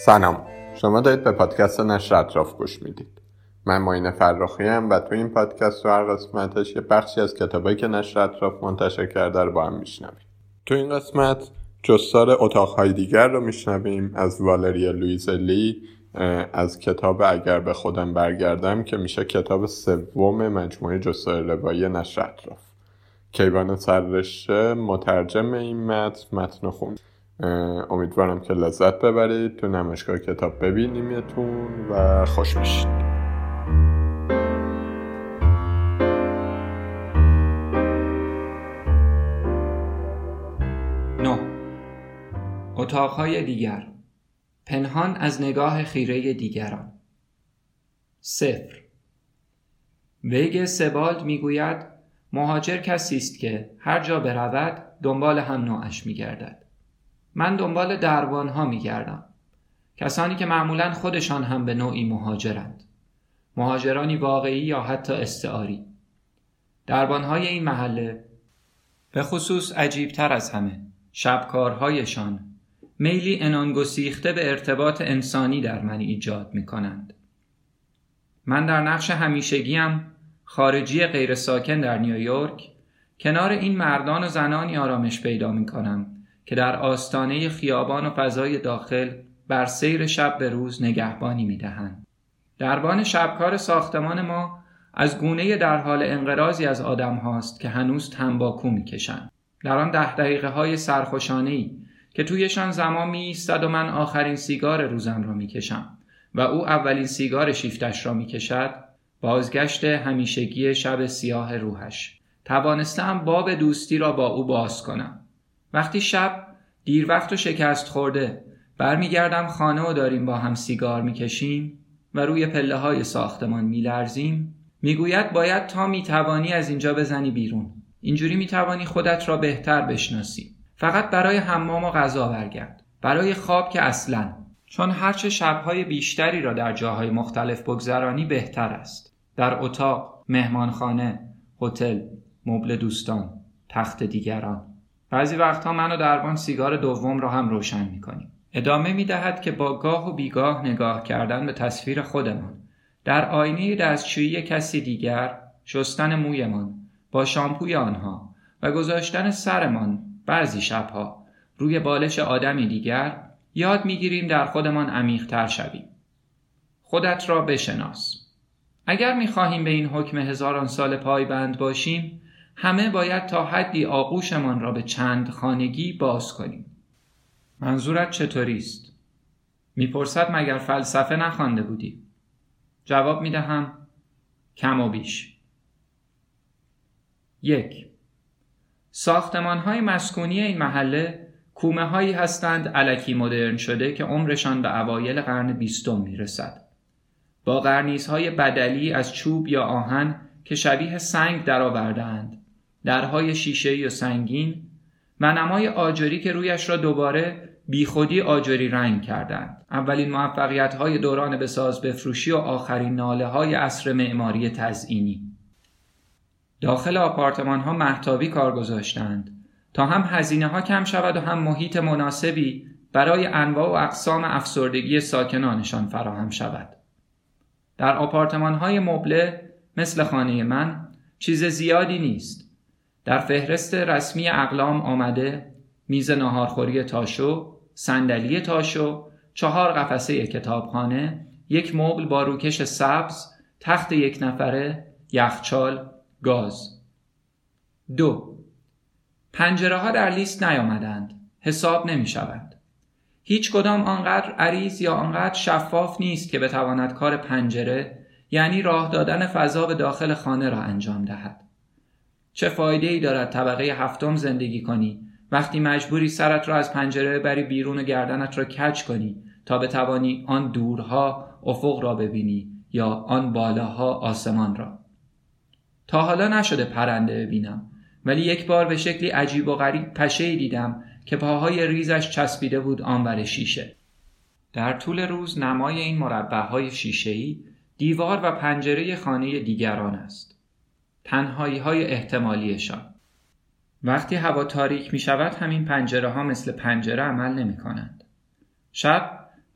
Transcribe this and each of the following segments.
سلام، شما دارید به پادکست نشر اطراف گوش میدید. من معین فرخی ام و تو این پادکست و هر قسمتش یه بخشی از کتابایی که نشر اطراف منتشر کرده رو با هم میشنویم. تو این قسمت جستار اتاقهای دیگر رو میشنویم از والریا لویزلی از کتاب اگر به خودم برگردم که میشه کتاب سوم مجموعه جستار روایی نشر اطراف. کیوان سررشته مترجم این متن خوند. امیدوارم که لذت ببرید، تو نمایشگاه کتاب ببینیمتون و خوش بشید. اتاقهای دیگر، پنهان از نگاه خیره دیگران. 0. ویگ سبالد میگوید مهاجر کسی است که هر جا برود دنبال هم نوعش میگردد. من دنبال دربانها میگردم، کسانی که معمولاً خودشان هم به نوعی مهاجرند، مهاجرانی واقعی یا حتی استعاری. دربانهای این محله به خصوص عجیبتر از همه شبکارهایشان میلی عنان‌گسیخته به ارتباط انسانی در من ایجاد می کنند. من در نقش همیشگیم خارجی غیر ساکن در نیویورک کنار این مردان و زنانی آرامش پیدا می کنم که در آستانه خیابان و فضای داخل بر سیر شب به روز نگهبانی می دهند. دربان شبکار ساختمان ما از گونه در حال انقراضی از آدم هاست که هنوز تنباکو می کشند. در آن 10 دقیقه های سرخوشانه‌ای که تویشان زمان می ایستد و من آخرین سیگار روزم را می کشم و او اولین سیگار شیفتش را می کشد، بازگشت همیشگی شب سیاه روحش. توانستم باب دوستی را با او باز کنم. وقتی شب دیر وقت و شکست خورده برمیگردم خانه و داریم با هم سیگار می کشیم و روی پله های ساختمان می لرزیم، می گوید باید تا می توانی از اینجا بزنی بیرون. اینجوری می توانی خودت را بهتر بشناسی. فقط برای حمام و غذا برگرد. برای خواب که اصلاً، چون هرچه شبهای بیشتری را در جاهای مختلف بگذرانی بهتر است. در اتاق، مهمانخانه، هتل، مبل دوستان، تخت دیگران. بعضی وقتها من و دربان سیگار دوم را هم روشن می‌کنیم. ادامه می‌دهد که با گاه و بیگاه نگاه کردن به تصویر خودمان در آینه دستشویی کسی دیگر، شستن مویمان با شامپوی آنها و گذاشتن سرمان بعضی شبها روی بالش آدمی دیگر یاد می‌گیریم در خودمان عمیق‌تر شویم. خودت را بشناس. اگر می‌خواهیم به این حکم هزاران سال پایبند باشیم، همه باید تا حدی آغوشمان را به چند خانگی باز کنیم. منظورت چطوری است؟ می‌پرسد مگر فلسفه نخوانده بودی؟ جواب می‌دهم کم و بیش. 1. ساختمان‌های مسکونی این محله کومه‌هایی هستند الکی مدرن شده که عمرشان به اوایل قرن 20 میرسد. با قرنیس‌های بدلی از چوب یا آهن که شبیه سنگ درآورده‌اند، درهای شیشه‌ای و سنگین و نمای آجری که رویش را دوباره بیخودی آجری رنگ کردند. اولین موفقیت‌های دوران بساز بفروشی و آخرین ناله‌های عصر معماری تزئینی. داخل آپارتمان‌ها مهتابی کار گذاشتند تا هم هزینه‌ها کم شود و هم محیط مناسبی برای انواع و اقسام افسردگی ساکنانشان فراهم شود. در آپارتمان‌های مبله مثل خانه من چیز زیادی نیست. در فهرست رسمی اقلام آمده میز ناهارخوری تاشو، صندلی تاشو، 4 قفسه کتابخانه، 1 مبل با روکش سبز، تخت 1 نفره، یخچال، گاز. 2. پنجره‌ها در لیست نیامدند. حساب نمی‌شوند. هیچ کدام آنقدر عریض یا آنقدر شفاف نیست که بتواند کار پنجره، یعنی راه دادن فضا به داخل خانه را انجام دهد. چه فایده‌ای دارد طبقه 7 زندگی کنی وقتی مجبوری سرت را از پنجره بری بیرون و گردنت را کج کنی تا بتوانی آن دورها افق را ببینی یا آن بالاها آسمان را. تا حالا نشده پرنده ببینم، ولی یک بار به شکلی عجیب و غریب پشه‌ای دیدم که پاهای ریزش چسبیده بود آنور شیشه. در طول روز نمای این مربع‌های شیشه‌ای دیوار و پنجره خانه دیگران است. تنهایی‌های احتمالیشان. وقتی هوا تاریک می شود همین پنجره ها مثل پنجره عمل نمی کنند. شب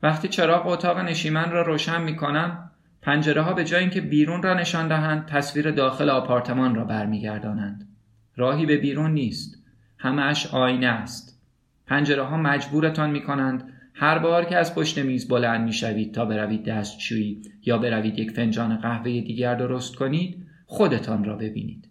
وقتی چراغ اتاق نشیمن را روشن می‌کنم، پنجره‌ها به جای اینکه بیرون را نشان دهند، تصویر داخل آپارتمان را برمیگردانند. راهی به بیرون نیست. همه‌اش آینه است. پنجره‌ها مجبورتان می‌کنند هر بار که از پشت میز بلند می‌شوید تا بروید دستشویی یا بروید یک فنجان قهوه دیگر درست کنید، خودتان را ببینید.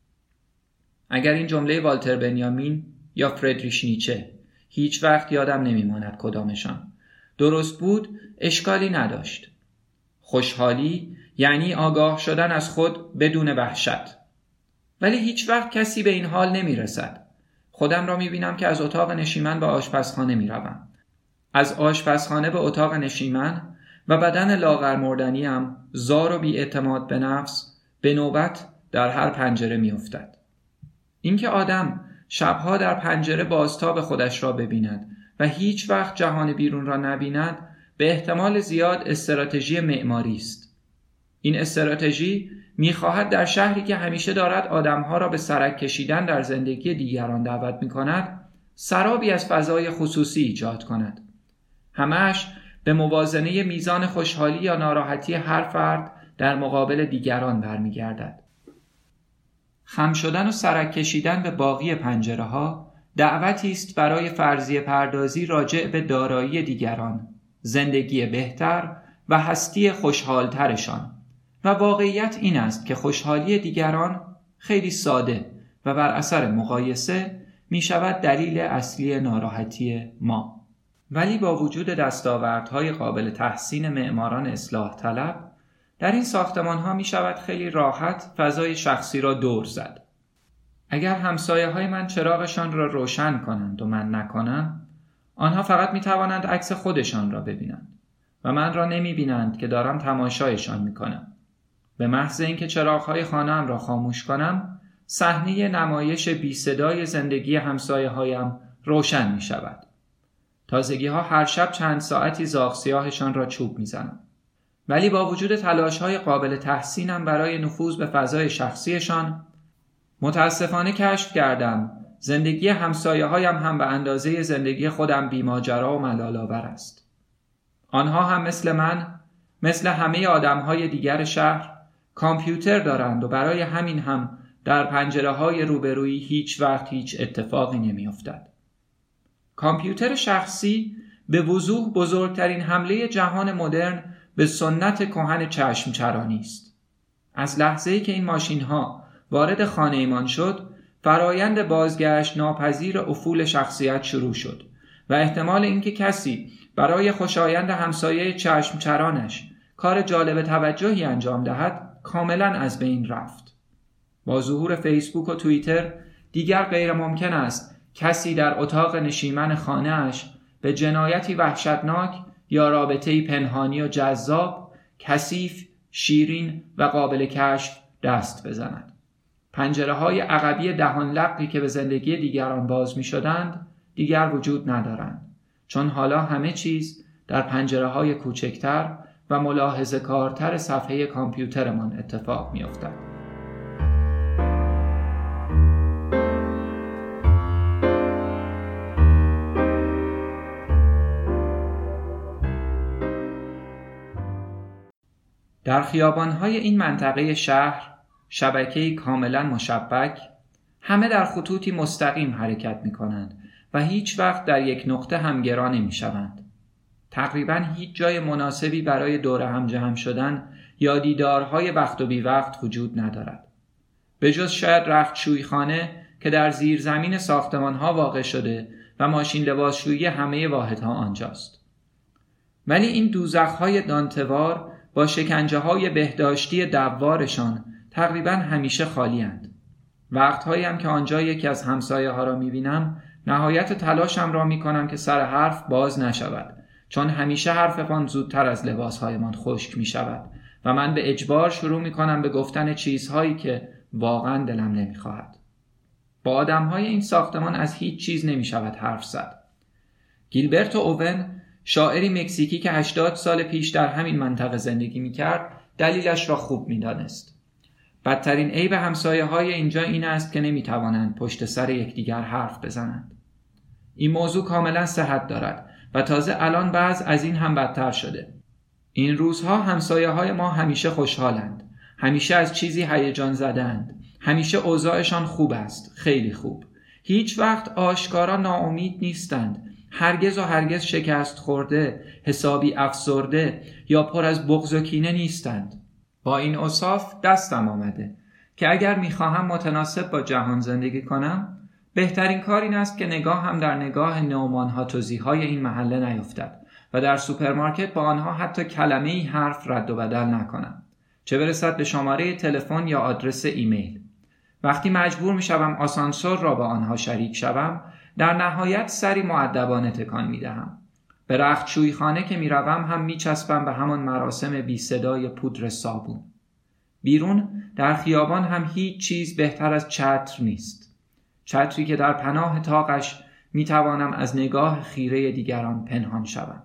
اگر این جمله والتر بنیامین یا فردریش نیچه، هیچ وقت یادم نمی‌ماند کدامشان، درست بود، اشکالی نداشت. خوشحالی یعنی آگاه شدن از خود بدون وحشت. ولی هیچ وقت کسی به این حال نمی‌رسد. خودم را می‌بینم که از اتاق نشیمن به آشپزخانه می‌روم. از آشپزخانه به اتاق نشیمن و بدن لاغر مردنیم زار و بی‌اعتماد به نفس به نوبت در هر پنجره می‌افتد. اینکه آدم شبها در پنجره بازتاب خودش را ببیند و هیچ وقت جهان بیرون را نبیند، به احتمال زیاد استراتژی معماری است. این استراتژی می‌خواهد در شهری که همیشه دارد آدم‌ها را به سرک کشیدن در زندگی دیگران دعوت می‌کند، سرابی از فضای خصوصی ایجاد کند. همه‌اش به موازنه میزان خوشحالی یا ناراحتی هر فرد در مقابل دیگران برمیگردد. خم شدن و سرک کشیدن به باقی پنجره‌ها دعوتی است برای فرضیه پردازی راجع به دارایی دیگران، زندگی بهتر و هستی خوشحالترشان. و واقعیت این است که خوشحالی دیگران خیلی ساده و بر اثر مقایسه می شود دلیل اصلی ناراحتی ما. ولی با وجود دستاوردهای قابل تحسین معماران اصلاح طلب، در این ساختمان‌ها می شود خیلی راحت فضای شخصی را دور زد. اگر همسایه‌های من چراغشان را روشن کنند و من نکنم، آنها فقط می توانند عکس خودشان را ببینند و من را نمی بینند که دارم تماشایشان می کنم. به محض اینکه چراغ‌های خانه‌ام را خاموش کنم، صحنه نمایش بی صدای زندگی همسایه‌هایم روشن می شود. تازگی‌ها هر شب چند ساعتی زاغ سیاهشان را چوب می‌زنم. ولی با وجود تلاش‌های قابل تحسینم برای نفوذ به فضای شخصیشان، متاسفانه کشف کردم زندگی همسایه‌هایم هم به اندازه زندگی خودم بی‌ماجرا و ملال‌آور است. آنها هم مثل من، مثل همه آدم‌های دیگر شهر، کامپیوتر دارند و برای همین هم در پنجره‌های روبرویی هیچ وقت هیچ اتفاقی نمی‌افتد. کامپیوتر شخصی به وضوح بزرگترین حمله جهان مدرن به سنت کهن چشم چرانی است. از لحظه‌ای که این ماشین‌ها وارد خانه‌مان شد، فرایند بازگشت ناپذیر افول شخصیت شروع شد و احتمال اینکه کسی برای خوشایند همسایه چشم چرانش کار جالب توجهی انجام دهد کاملاً از بین رفت. با ظهور فیسبوک و توییتر دیگر غیر ممکن است کسی در اتاق نشیمن خانه‌اش به جنایتی وحشتناک یا رابطه‌ای پنهانی و جذاب، کثیف، شیرین و قابل کشف دست بزند. پنجره‌های عقبی دهان لقی که به زندگی دیگران باز می‌شدند دیگر وجود ندارند، چون حالا همه چیز در پنجره‌های کوچکتر و ملاحظه‌کارتر صفحه کامپیوترمان اتفاق می‌افتد. در خیابان‌های این منطقه شهر، شبکه‌ای کاملاً مشبک، همه در خطوطی مستقیم حرکت می‌کنند و هیچ وقت در یک نقطه همگرا نمی‌شوند. تقریباً هیچ جای مناسبی برای دور هم جمع شدن یا دیدارهای وقت و بی وقت وجود ندارد. به جز شاید رختشوییخانه که در زیرزمین ساختمان‌ها واقع شده و ماشین لباسشویی همه واحدها آنجاست. ولی این دوزخ‌های دانتوار با شکنجه‌های بهداشتی دوارشان تقریباً همیشه خالی اند. وقتهایی هم که آنجا یکی از همسایه‌ها را می‌بینم، نهایت تلاشم را می‌کنم که سر حرف باز نشود، چون همیشه حرفمان زودتر از لباسهایمان خشک می‌شود و من به اجبار شروع می‌کنم به گفتن چیزهایی که واقعاً دلم نمی‌خواهد. با آدم‌های این ساختمان از هیچ چیز نمی‌شود حرف زد. گیلبرتو اوون، شاعری مکزیکی که 80 سال پیش در همین منطقه زندگی می‌کرد، دلیلش را خوب می‌دانست. بدترین عیب همسایه‌های اینجا این است که نمی‌توانند پشت سر یکدیگر حرف بزنند. این موضوع کاملا صحت دارد و تازه الان بعض از این هم بدتر شده. این روزها همسایه‌های ما همیشه خوشحالند، همیشه از چیزی هیجان زدند، همیشه اوضاعشان خوب است، خیلی خوب. هیچ وقت آشکارا ناامید نیستند، هرگز و هرگز شکست خورده، حسابی افسرده یا پر از بغض و کینه نیستند. با این اوصاف دستم آمده که اگر میخواهم متناسب با جهان زندگی کنم، بهترین کار این است که نگاهم در نگاه نومان هاتوزی‌های این محله نیفتد و در سوپرمارکت با آنها حتی کلمه‌ای حرف رد و بدل نکنم، چه برسد به شماره تلفن یا آدرس ایمیل. وقتی مجبور میشوم آسانسور را با آنها شریک شوم، در نهایت سری مؤدبانه تکان میدهم. به رختشوییخانه که میروم هم میچسبم به همان مراسم بی صدای پودر صابون. بیرون در خیابان هم هیچ چیز بهتر از چتر نیست. چتری که در پناه طاقش میتوانم از نگاه خیره دیگران پنهان شوم.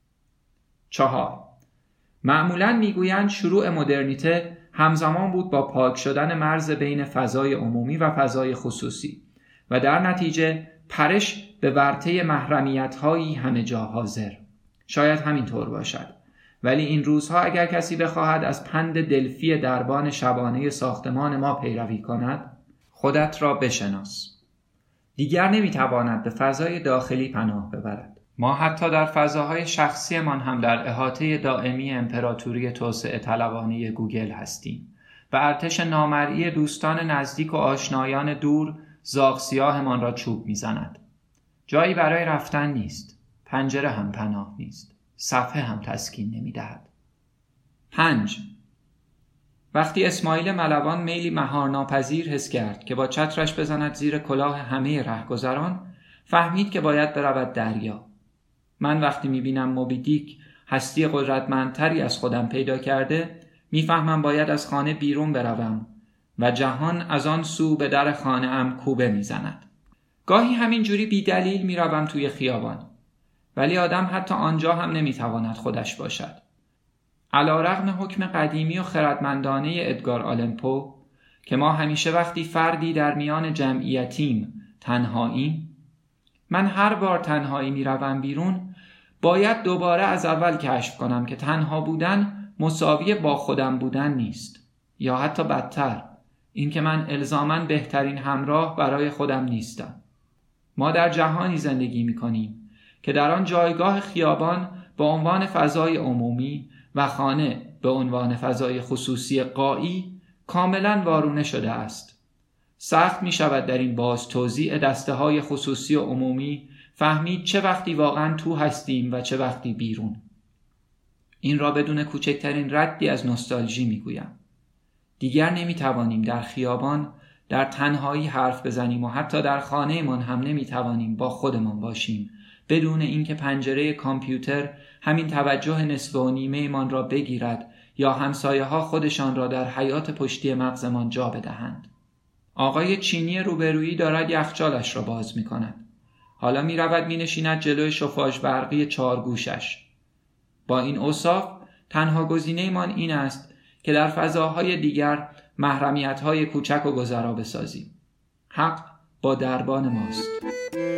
4. معمولاً میگویند شروع مدرنیته همزمان بود با پاک شدن مرز بین فضای عمومی و فضای خصوصی و در نتیجه پرش به ورطه محرمیت‌هایی همه جا حاضر. شاید همینطور باشد، ولی این روزها اگر کسی بخواهد از پند دلفی دربان شبانه ساختمان ما پیروی کند، خودت را بشناس. دیگر نمیتواند به فضای داخلی پناه ببرد. ما حتی در فضاهای شخصیمان هم در احاطه دائمی امپراتوری توسعه طلبانه گوگل هستیم و ارتش نامرئی دوستان نزدیک و آشنایان دور زاغ سیاهمان را چوب میزند. جایی برای رفتن نیست، پنجره هم پناه نیست، صفحه هم تسکین نمیدهد. 5. وقتی اسماعیل ملوان میلی مهارناپذیر حس کرد که با چترش بزند زیر کلاه همه رهگذران، فهمید که باید برود دریا. من وقتی میبینم موبی دیک هستی قدرتمندتری از خودم پیدا کرده، میفهمم باید از خانه بیرون بروم و جهان از آن سو به در خانه ام کوبه میزند. گاهی همین جوری بی دلیل میروم توی خیابان، ولی آدم حتی آنجا هم نمیتواند خودش باشد. علیرغم حکم قدیمی و خردمندانه ادگار آلن پو که ما همیشه وقتی فردی در میان جمعیتیم تنهاییم، من هر بار تنهایی میروم بیرون باید دوباره از اول کشف کنم که تنها بودن مساوی با خودم بودن نیست، یا حتی بدتر، این که من الزاماً بهترین همراه برای خودم نیستم. ما در جهانی زندگی میکنیم که در آن جایگاه خیابان به عنوان فضای عمومی و خانه به عنوان فضای خصوصی غایی کاملاً وارونه شده است. سخت می شود در این باز توزیع دسته های خصوصی و عمومی فهمید چه وقتی واقعاً تو هستیم و چه وقتی بیرون. این را بدون کوچکترین ردی از نوستالژی می گویم. دیگر نمی توانیم در خیابان در تنهایی حرف بزنیم و حتی در خانه من هم نمی توانیم با خودمان باشیم بدون اینکه پنجره کامپیوتر همین توجه نصف و نیمه من را بگیرد یا همسایه ها خودشان را در حیاط پشتی مغزمان جا بدهند. آقای چینی روبرویی دارد یخچالش را باز می کند. حالا می رود می نشیند جلوی شوفاژ برقی 4 گوشش. با این اوصاف تنها گزینه من این است که در فضاهای دیگر محرمیت‌های کوچک و گذرا بسازیم. حق با دربان ماست.